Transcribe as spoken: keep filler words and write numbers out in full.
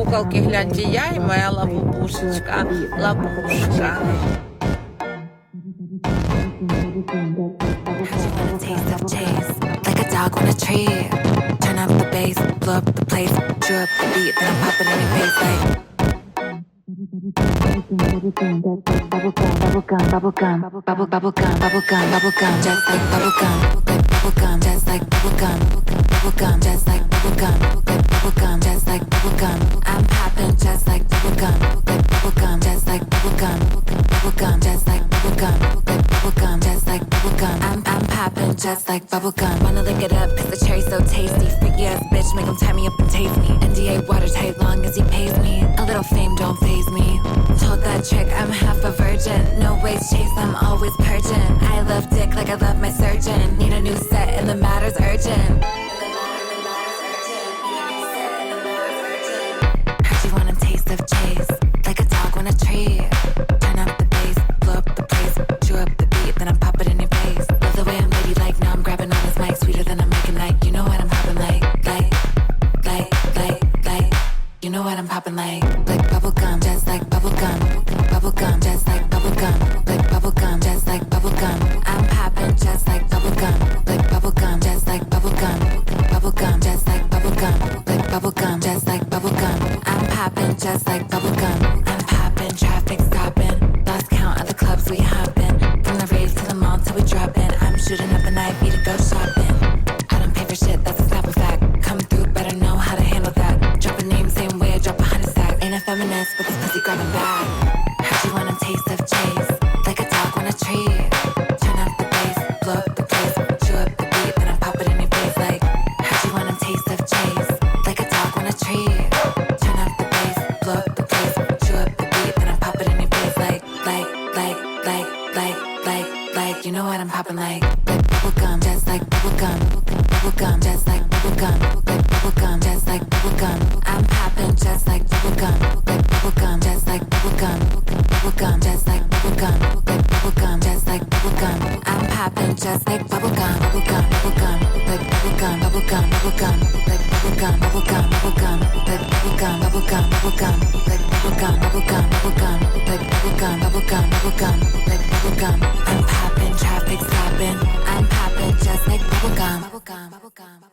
куколки, гляньте, я и моя лапушечка, лапушка. Taste of chase, like a dog on a tree. Turn up the bass, blow up the place, chew up the beat, then I'm popping in your face like. Bubblegum, bubblegum, bubblegum, bubblegum, bubble, bubblegum, bubblegum, bubblegum, just like bubblegum, like bubblegum, just like bubblegum, bubblegum, just like bubblegum, like bubblegum, just like bubblegum. I'm popping just like bubblegum, like bubblegum, just like bubblegum, bubblegum, just like bubblegum, like bubblegum, just like bubblegum. I'm I'm popping just like bubblegum. Wanna lick it up 'cause the cherry's so tasty. Freaky ass bitch, make him tie me up and taste me. N D A watertight, long as he pays me. A little fame don't faze me. Told that trick I'm half a virgin. No ways chase, I'm always purging. I love dick like I love my surgeon. Need a new set and the matter's urgent. Heard you want a taste of chase, like a dog on a tree. Turn up the bass, blow up the place, chew up the beat, then I pop it in your face. Love the way I'm ladylike, now I'm grabbing on this mic, sweeter than I'm making like. You know what I'm popping like, like, like, like, like. You know what I'm popping like, like bubblegum, just like bubblegum, bubblegum, just like bubblegum, like bubblegum, just like bubblegum. I'm popping just like bubblegum, like bubblegum, just like bubblegum, bubblegum, just like bubblegum, like bubblegum, just like bubblegum. I'm popping just like bubblegum. I'm popping, traffic stopping, lost count of the clubs we hopping. From the rave to the mall till we dropping. I'm shooting up a night, be to go shopping. I don't pay for shit, that's a slap of fact. Come through, better know how to handle that. Drop a name, same way I drop a hundred stack. Ain't a feminist, but this pussy grabbing back. Heard you want a taste of chase, like a dog on a tree. Turn up the bass, blow up the place, chew up the beat, then I pop it in your face like. Heard you want a taste of chase, like a dog on a tree. Turn up the bass, blow up the place, chew up the beat, then I pop it in your face like, like, like, like, like, like, like. You know what I'm popping like, like bubblegum, just like bubblegum, bubblegum, just like bubblegum, like bubblegum, just like bubblegum. I'm popping just like bubblegum, like bubblegum, just like bubblegum, bubblegum, just like bubblegum, like bubblegum, just like bubblegum. I'm popping just like bubblegum, bubblegum, bubblegum, like bubblegum, bubblegum, bubblegum, like bubblegum, bubblegum, bubblegum, like bubblegum, bubblegum, bubblegum, like bubblegum, bubblegum, bubblegum, like bubblegum, bubblegum, bubblegum, like bubblegum. I'm popping, traffic stopping. I'm popping just like bubblegum, bubblegum, bubblegum.